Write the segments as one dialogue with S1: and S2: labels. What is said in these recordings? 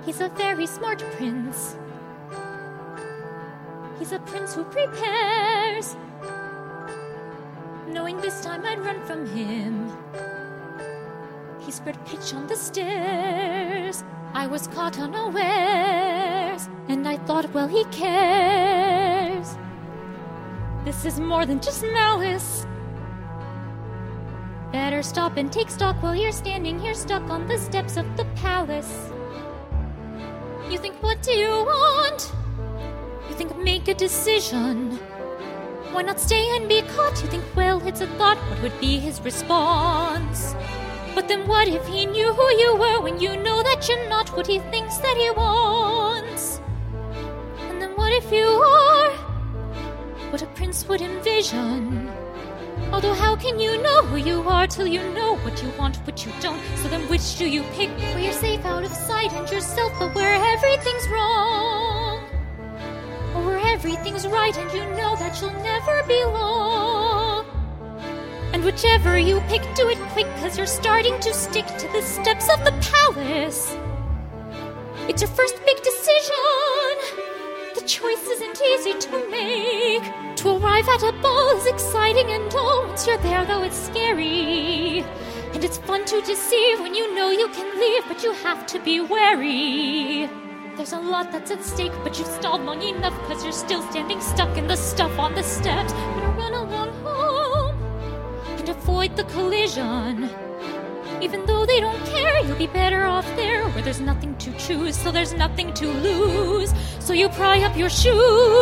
S1: He's a very smart prince. He's a prince who prepares, knowing this time I'd run from him. He spread pitch on the stairs. I was caught unawares, and I thought, well, he cares. This is more than just malice. Better stop and take stock while you're standing here stuck on the steps of the palace. You think, what do you want? You think, make a decision. Why not stay and be caught? You think, well, it's a thought, what would be his response? But then what if he knew who you were when you know that you're not what he thinks that he wants? And then what if you are what a prince would envision? Although how can you know who you are till you know what you want, what you don't? So then which do you pick? Where you're safe out of sight and you're self-aware everything's wrong? Or where everything's right and you know that you'll never belong? And whichever you pick, do it quick, 'cause you're starting to stick to the steps of the palace. It's your first big decision. The choice isn't easy to make. To arrive at a ball is exciting and all. Once you're there, though, it's scary. And it's fun to deceive when you know you can leave, but you have to be wary. There's a lot that's at stake, but you've stalled long enough, 'cause you're still standing stuck in the stuff on the steps. Better run along home and avoid the collision. Even though they don't care, you'll be better off there where there's nothing to choose, so there's nothing to lose. So you pry up your shoes.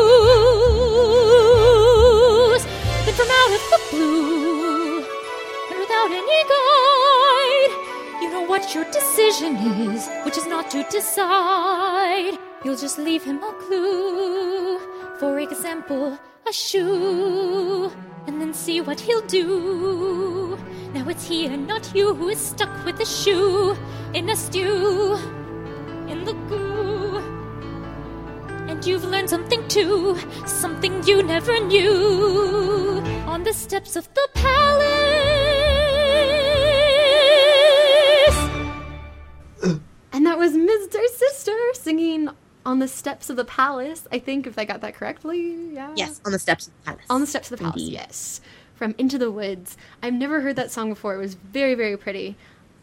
S1: Then from out of the blue, and without any guide, you know what your decision is, which is not to decide. You'll just leave him a clue. For example, a shoe. And then see what he'll do. Now it's he and not you who is stuck with the shoe in a stew, in the goo. And you've learned something too, something you never knew. On the steps of the palace.
S2: And that was Mr. Sister singing On the Steps of the Palace, I think, if I got that correctly. Yeah.
S3: Yes, On the Steps of the Palace.
S2: On the Steps of the Palace, yes. From Into the Woods. I've never heard that song before. It was very, very pretty.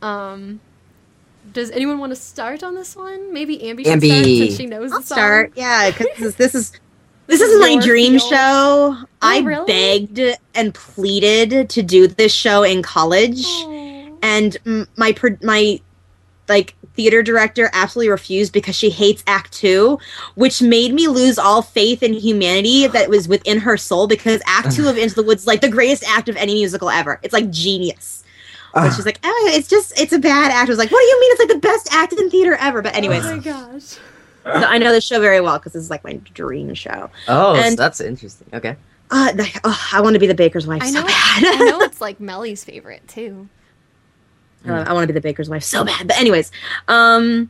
S2: Does anyone want to start on this one? Maybe Ambi should start since she knows the song.
S3: I'll start, yeah, because this is my dream show. I
S2: really?
S3: begged and pleaded to do this show in college.
S2: Aww.
S3: And my theater director absolutely refused because she hates Act 2, which made me lose all faith in humanity that was within her soul, because Act 2 of Into the Woods is like the greatest act of any musical ever. It's like genius. But she's like, oh, it's a bad act. I was like, what do you mean? It's like the best act in theater ever. But anyways.
S2: Oh my gosh.
S3: So I know this show very well because this is like my dream show.
S4: Oh,
S3: and,
S4: so that's interesting. Okay.
S3: I want to be the baker's wife so bad.
S2: I know it's like Melly's favorite too.
S3: I want to be the baker's wife so bad. But anyways, I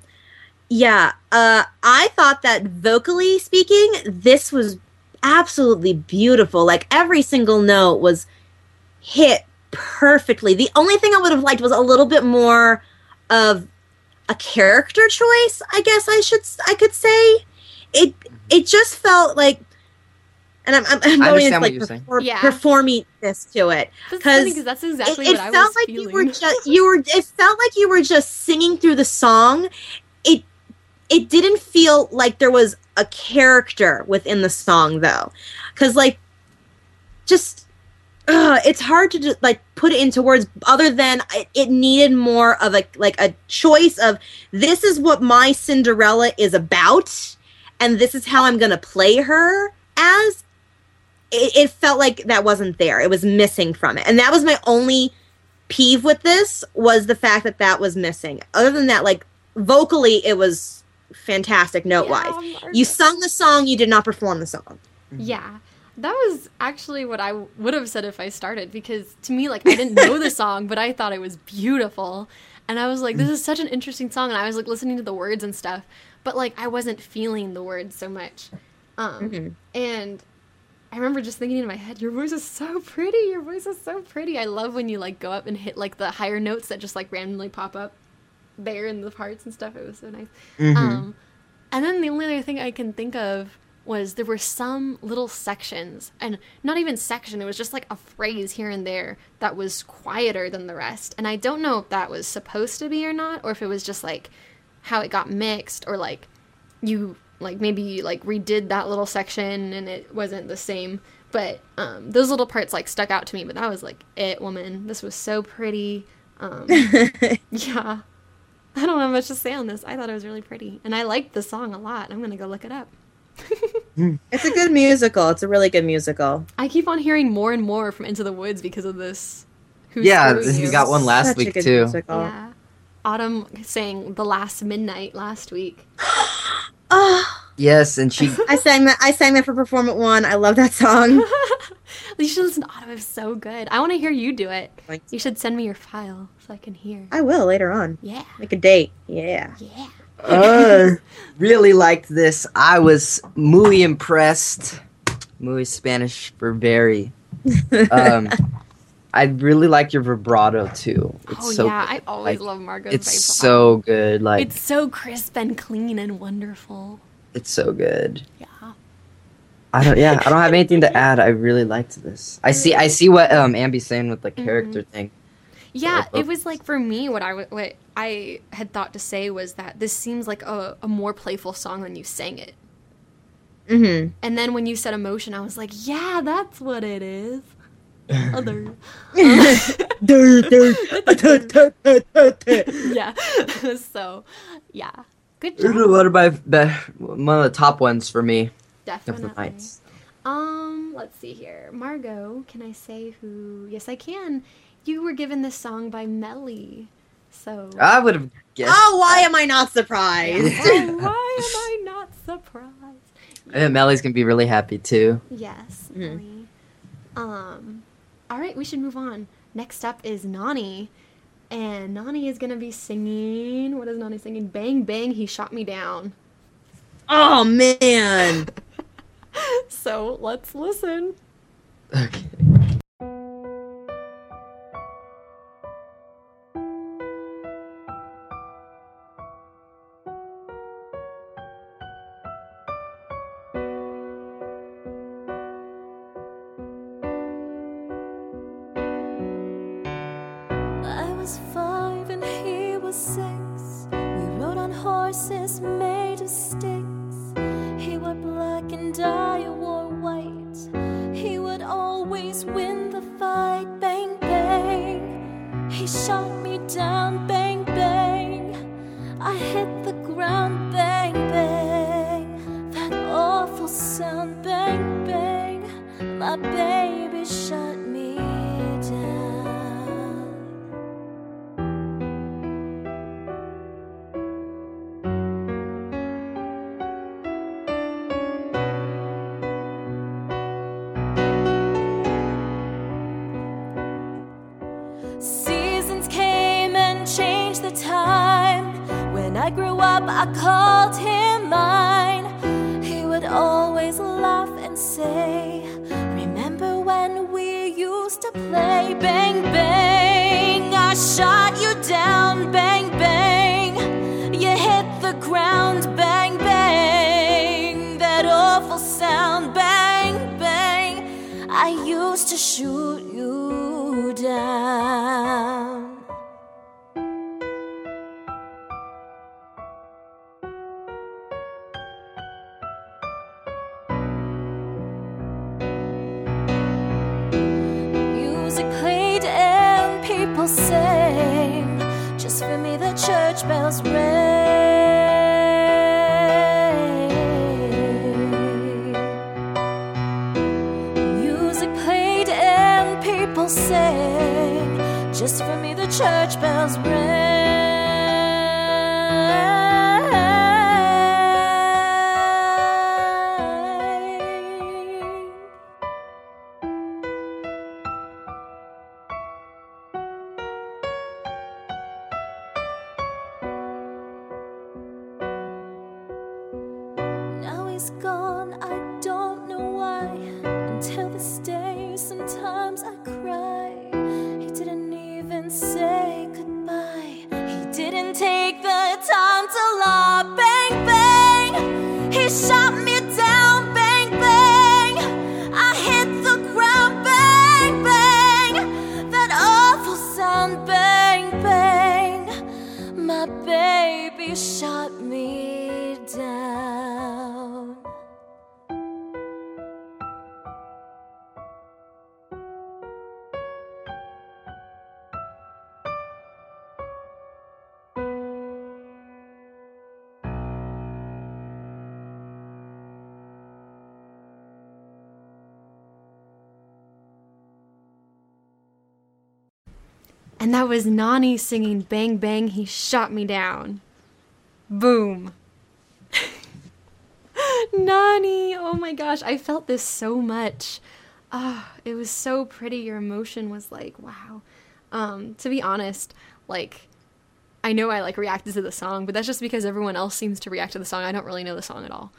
S3: thought that vocally speaking, this was absolutely beautiful. Like every single note was hit perfectly. The only thing I would have liked was a little bit more of a character choice, I guess I could say. It just felt like, and I'm going into like performing this to it,
S2: because that's exactly what I was feeling.
S3: It felt like you were just singing through the song. It didn't feel like there was a character within the song though, because like just it's hard to just like put it into words other than it needed more of a choice of, this is what my Cinderella is about and this is how I'm gonna play her as. It felt like that wasn't there. It was missing from it. And that was my only peeve with this, was the fact that was missing. Other than that, like, vocally, it was fantastic note-wise. Yeah, you sung the song, you did not perform the song.
S2: Yeah. That was actually what I would have said if I started, because to me, like, I didn't know the song, but I thought it was beautiful. And I was like, this is such an interesting song. And I was, like, listening to the words and stuff. But, like, I wasn't feeling the words so much. And I remember just thinking in my head, your voice is so pretty. Your voice is so pretty. I love when you, like, go up and hit, like, the higher notes that just, like, randomly pop up. there in the parts and stuff. It was so nice.
S4: Mm-hmm.
S2: And then the only other thing I can think of was there were some little sections, and not even section, it was just like a phrase here and there that was quieter than the rest. And I don't know if that was supposed to be or not, or if it was just like how it got mixed, or like you like maybe you like redid that little section and it wasn't the same. But those little parts like stuck out to me. But that was like it, woman. This was so pretty. Yeah. I don't have much to say on this. I thought it was really pretty. And I liked the song a lot. I'm going to go look it up.
S3: It's a good musical. It's a really good musical.
S2: I keep on hearing more and more from Into the Woods because of this. Who's
S4: Yeah,
S2: Screwing
S4: we
S2: You?
S4: got one last
S3: Such a
S4: week
S3: good
S4: too.
S3: musical.
S2: Yeah. Autumn sang The Last Midnight last week.
S3: Oh,
S4: Yes, and she
S3: I sang that for Perform at One. I love that song.
S2: You should listen to Autumn. It's so good. I want to hear you do it.
S3: Thanks.
S2: You should send me your file so I can hear.
S3: I will later on.
S2: Yeah.
S3: Make a date. Yeah.
S2: Yeah.
S4: really liked this. I was muy impressed. Muy Spanish for very. I really like your vibrato too. It's
S2: Oh,
S4: so
S2: yeah.
S4: good.
S2: I always
S4: Like,
S2: love Margot's
S4: It's
S2: vibrato.
S4: so good. Like
S2: It's so crisp and clean and wonderful.
S4: it's so good.
S2: Yeah.
S4: I don't have anything to add. I really liked this. I see what Ambi's saying with the character thing.
S2: Yeah,
S4: Well,
S2: it was like for me, what I had thought to say was that this seems like a more playful song than you sang it.
S3: Mm-hmm.
S2: And then when you said emotion, I was like, yeah, that's what it is. Other. Yeah. So, yeah. Good job.
S4: One of the top ones for me. Of the
S2: Definitely.
S4: nights.
S2: Let's see here. Margot, can I say who? Yes, I can. You were given this song by Melly. So.
S4: I would have guessed.
S3: Oh, why am I not surprised?
S2: Oh, why am I not surprised?
S4: And Melly's gonna be really happy too.
S2: Yes, Melly. All right, we should move on. Next up is Nani. And Nani is going to be singing. What is Nani singing? Bang, bang, he shot me down.
S3: Oh, man.
S2: So let's listen.
S4: Okay.
S1: I was 5 and he was 6. We rode on horses made of sticks. He wore black and I wore white. He would always win the fight. Bang, bang. He shot me down. Bang, bang. I hit the ground. Bang, bang. That awful sound. Bang, bang. My baby shot me down. Seasons came and changed the time. When I grew up, I called him mine. He would always laugh and say, remember when we used to play? Bang, bang, I shot you down. Bang, bang, you hit the ground. Bang, bang, that awful sound. Bang, bang, I used to shoot you down. Music played and people sang. Just for me the church bells rang. Music played and people sang. Just for me the church bells rang. Now he's gone, I don't know why. Until this day, sometimes I cry. He didn't even say goodbye. He didn't take on bang bang, my baby shot me down.
S2: And that was Nani singing Bang Bang, He Shot Me Down. Boom. Nani, oh my gosh, I felt this so much. It was so pretty. Your emotion was like, wow. To be honest, like, I know I like reacted to the song, but that's just because everyone else seems to react to the song. I don't really know the song at all.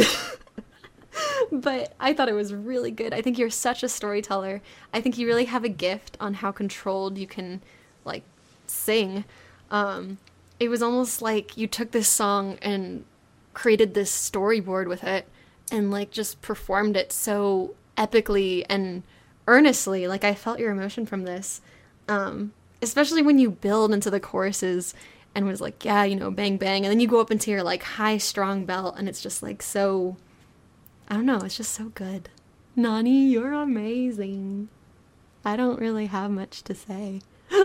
S2: But I thought it was really good. I think you're such a storyteller. I think you really have a gift on how controlled you can, like, sing. It was almost like you took this song and created this storyboard with it and, like, just performed it so epically and earnestly. Like, I felt your emotion from this. Especially when you build into the choruses and was like, yeah, you know, bang, bang. And then you go up into your, like, high, strong belt and it's just, like, so... I don't know, it's just so good. Nani, you're amazing. I don't really have much to say.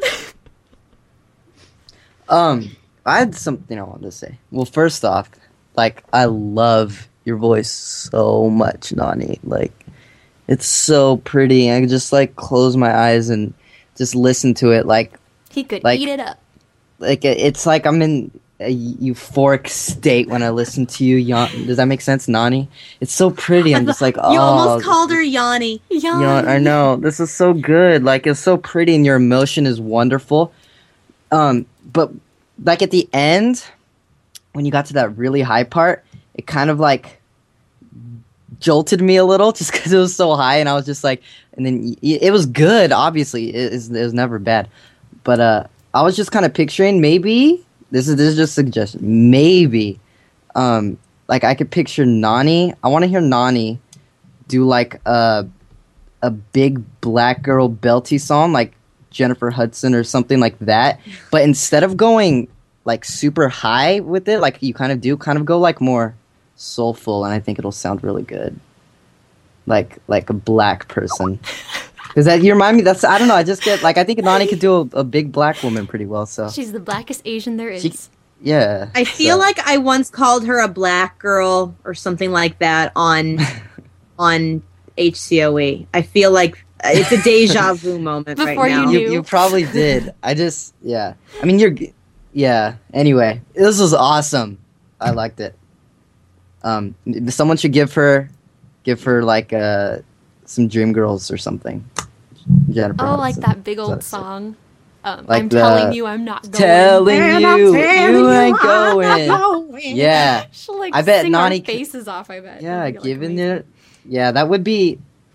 S4: I had something I wanted to say. Well, first off, like, I love your voice so much, Nani. Like, it's so pretty. I could just, like, close my eyes and just listen to it. Like,
S2: He could
S4: like,
S2: eat it up.
S4: Like, it's like I'm in a euphoric state when I listen to you. Does that make sense, Nani? It's so pretty. I'm just like, oh.
S3: You almost called her Yanni.
S4: I know. This is so good. Like, it's so pretty and your emotion is wonderful. But, like, at the end, when you got to that really high part, it kind of, like, jolted me a little just because it was so high. And I was just like, and then it was good, obviously. It was never bad. But I was just kind of picturing maybe... This is just a suggestion. Maybe, like I could picture Nani. I want to hear Nani do like a big black girl belty song, like Jennifer Hudson or something like that. But instead of going like super high with it, like you kind of go like more soulful, and I think it'll sound really good. Like a black person. Because that you remind me. I don't know. I just get like I think Nani could do a big black woman pretty well. So
S2: She's the blackest Asian there is.
S4: Yeah.
S3: I feel like I once called her a black girl or something like that on HCOE. I feel like it's a deja vu moment
S2: Before
S3: right
S2: you
S3: now.
S2: knew.
S4: You probably did. Yeah. I mean, yeah. Anyway, this was awesome. I liked it. Someone should give her like some Dreamgirls or something. Jennifer
S2: Oh, like
S4: Hudson.
S2: that big old
S4: That's it.
S2: song.
S4: Like
S2: I'm telling you, I'm not going.
S4: Telling
S3: And
S4: you,
S3: I'm telling
S4: you ain't
S3: I'm not
S4: going.
S3: going.
S4: Yeah.
S2: She'll like
S4: I bet
S2: sing
S4: Nani
S2: our
S4: could-
S2: faces off. I bet.
S4: Yeah,
S2: It'll be, like,
S4: given
S2: amazing.
S4: it. Yeah, that would be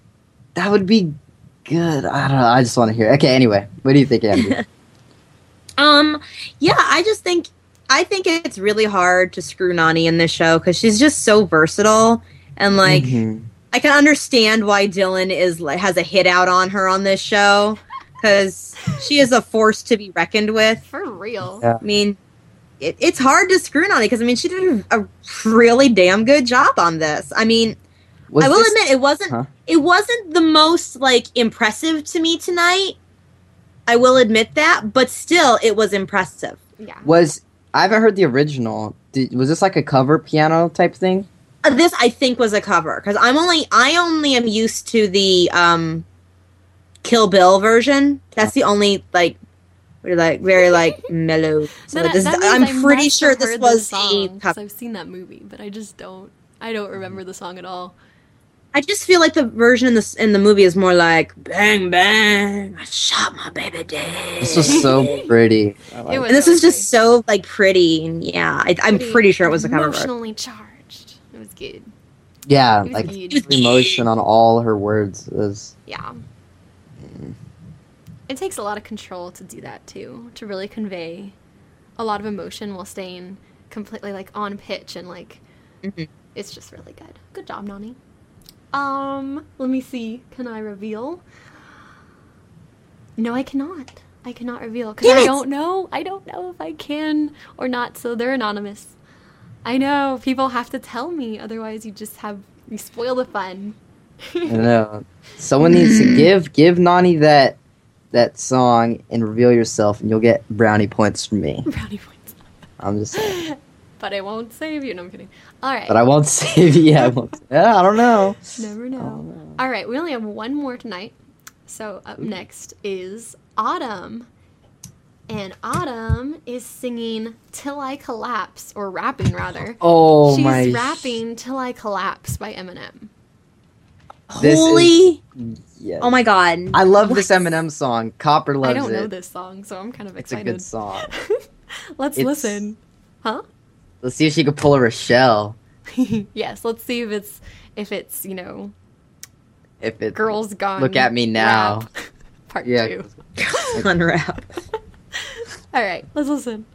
S4: good. I don't know. I just want to hear. Okay, anyway, what do you think, Andy?
S3: Yeah, I think it's really hard to screw Nani in this show because she's just so versatile and like
S4: Mhm.
S3: I can understand why Dylan has a hit out on her on this show because she is a force to be reckoned with.
S2: For real.
S4: Yeah.
S3: I mean, it's hard to screw Nani because I mean she did a really damn good job on this. I mean,
S4: Was
S3: I will
S4: this-
S3: admit it wasn't the most like impressive to me tonight. I will admit that, but still, it was impressive.
S2: Yeah.
S4: I haven't heard the original. Was this like a cover piano type thing?
S3: This I think was a cover because I only am used to the Kill Bill version. That's the only like very like mellow. So
S2: That-
S3: this
S2: that
S3: is,
S2: means I
S3: I'm pretty
S2: must
S3: sure
S2: have
S3: this
S2: heard
S3: was
S2: song,
S3: the
S2: 'cause
S3: cover.
S2: I've seen that movie, but I don't remember the song at all.
S3: I just feel like the version in the movie is more like bang bang. I shot my baby dead.
S4: This was so pretty. I like
S2: It was
S3: And this is
S2: okay.
S3: just so like pretty and yeah, I'm pretty sure it was a cover version.
S2: Emotionally charged. It was good.
S4: Yeah,
S2: It was
S4: like
S2: good.
S4: emotion on all her words is.
S2: Yeah. It takes a lot of control to do that too, to really convey a lot of emotion while staying completely like on pitch and like
S3: Mhm.
S2: it's just really good. Good job, Nani. Let me see. Can I reveal? No, I cannot. I cannot reveal because
S3: Damn
S2: I
S3: it!
S2: don't know. I don't know if I can or not. So they're anonymous. I know people have to tell me, otherwise you spoil the fun.
S4: I know. Someone needs to give Nani that song and reveal yourself, and you'll get brownie points from me.
S2: Brownie points.
S4: I'm just saying.
S2: But I won't save you. No, I'm kidding. All right.
S4: But I won't save you. I don't know.
S2: Never know. All right, we only have one more tonight. So up next is Autumn. And Autumn is singing Till I Collapse, or rapping rather.
S4: Oh,
S2: She's rapping Till I Collapse by Eminem.
S3: Holy!
S4: Yes.
S3: Oh my god!
S4: I love this Eminem song. Copper loves it.
S2: I don't know this song, so I'm kind of
S4: It's a
S2: excited.
S4: good song.
S2: Let's listen. Huh?
S4: Let's see if she could pull a Rochelle.
S2: Yes, let's see if it's
S4: If it
S2: Girls Gone.
S4: Look at me now.
S2: Rap Part
S4: Yeah.
S2: 2.
S3: Unwrap.
S2: All right, let's listen.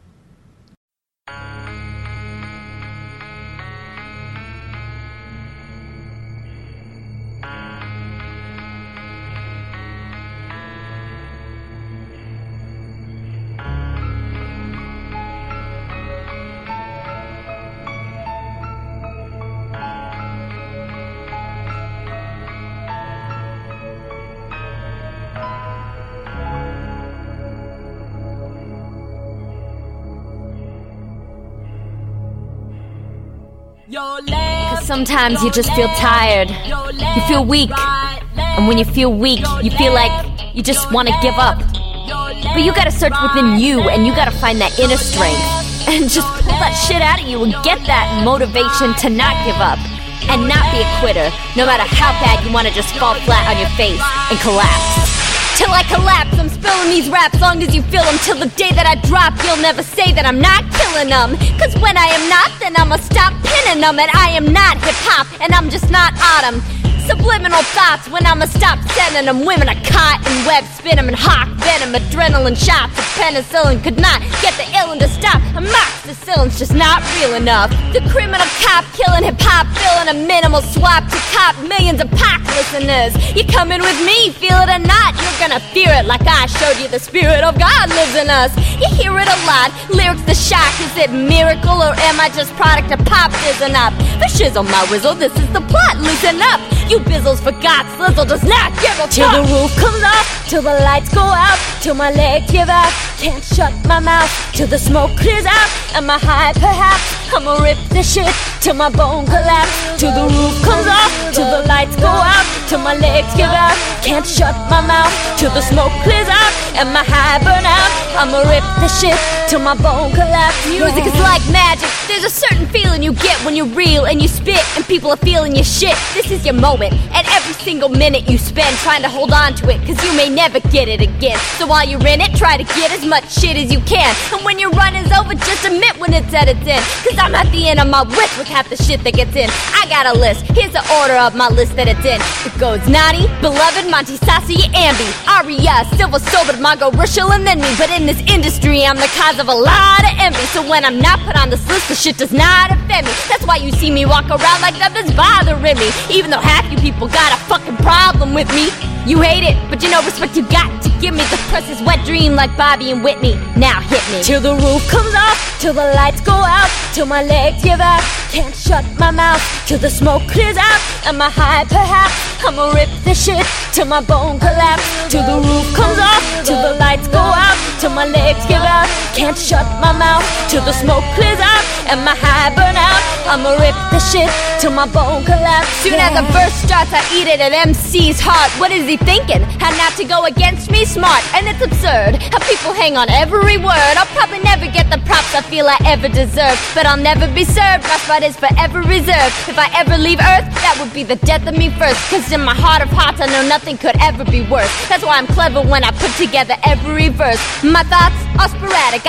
S5: Cause sometimes you just feel tired, you feel weak, and when you feel weak, you feel like you just want to give up. But you gotta search within you, and you gotta find that inner strength, and just pull that shit out of you and get that motivation to not give up, and not be a quitter, no matter how bad you want to just fall flat on your face and collapse. Till I collapse, I'm spilling these raps long as you feel them. Till the day that I drop, you'll never say that I'm not killing them. Cause when I am not, then I'ma stop pinning them. And I am not hip-hop, and I'm just not Autumn. Subliminal thoughts when I'ma stop sending them. Women are caught in web, spin them and hawk venom. Adrenaline shots of penicillin could not get the illin to stop. Amoxicillin's just not real enough. The criminal cop killing hip-hop, filling a minimal swap to cop millions of pop listeners. You coming with me, feel it or not, you're gonna fear it like I showed you the spirit of God lives in us. You hear it a lot, lyrics the shock. Is it miracle or am I just product of pop fizzing up? The shizzle my whizzle, this is the plot, loosen up. You bizzles forgot, Slizzle does not give a fuck. Till the roof comes off, till the lights go out, till my legs give out, can't shut my mouth, till the smoke clears out, am I high perhaps? I'ma rip the shit till my bone collapse. Till the roof comes off, till the lights go out, till my legs give out, can't shut my mouth, till the smoke clears out, am I high burn out? I'ma rip the shit till my bone collapse. Music is like magic, there's a certain feeling you get when you reel and you spit and people are feeling your shit. This is your moment, and every single minute you spend trying to hold on to it, cause you may never get it again. So while you're in it, try to get as much shit as you can, and when your run is over, just admit when it's at its end. Cause I'm at the end of my width with half the shit that gets in. I got a list, here's the order of my list that it's in. It goes Nani, Beloved, Monty, Sassy, Ambi, Aria, Silver, Sober, Mongo, Rishel, and then me. But in this industry, I'm the cause of a lot of envy. So when I'm not put on this list, the shit does not offend me. That's why you see me walk around like nothing's bothering me, even though half you people got a fucking problem with me. You hate it, but you know respect you got to give me. The precious wet dream like Bobby and Whitney. Now hit me. Till the roof comes off, till the lights go out, till my legs give out, can't shut my mouth, till the smoke clears out, am I high perhaps? I'ma rip the shit till my bone collapse. Till the roof comes off, till the lights go out, till my legs give out, can't shut my mouth, till the smoke clears out, am I high burn out? I'ma rip the shit till my bone collapse. Soon as a verse starts, I eat it at MC's heart. What is he thinking? How not to go against me? Smart, and it's absurd how people hang on every word. I'll probably never get the props I feel I ever deserve, but I'll never be served. My spot is forever reserved. If I ever leave Earth, that would be the death of me first. Cause in my heart of hearts, I know nothing could ever be worse. That's why I'm clever when I put together every verse. My thoughts are sporadic,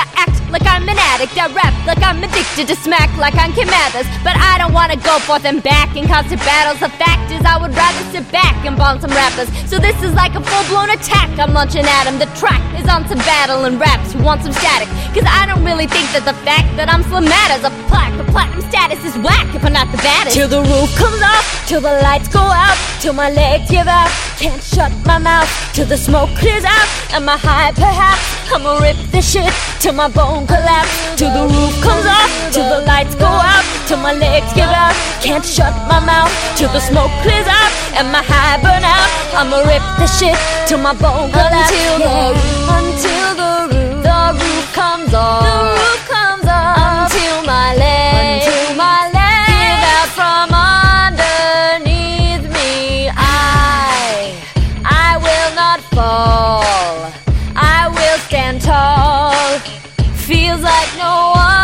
S5: I act like I'm an addict. I rap like I'm addicted to smack like I'm Kim Mathers. But I don't wanna go forth and back in constant battles. The fact is I would rather sit back and bomb some rappers. So this is like a full-blown attack I'm launching at him. The track is on some battle and raps who want some static. Cause I don't really think that the fact that I'm slim matters. A plaque or platinum status is whack if I'm not the baddest. Till the roof comes off, till the lights go out, till my legs give out, can't shut my mouth, till the smoke clears out. Am I high perhaps? I'ma rip this shit till my bone collapse. Till the roof comes off, till the lights go out, till my legs give out, can't shut my mouth, till the smoke clears out. Am I high burn out? I'ma rip this shit till my bone collapse. Until the roof comes off, the roof comes off, until my legs give out from underneath me. I will not fall, I will stand tall. Feels like no one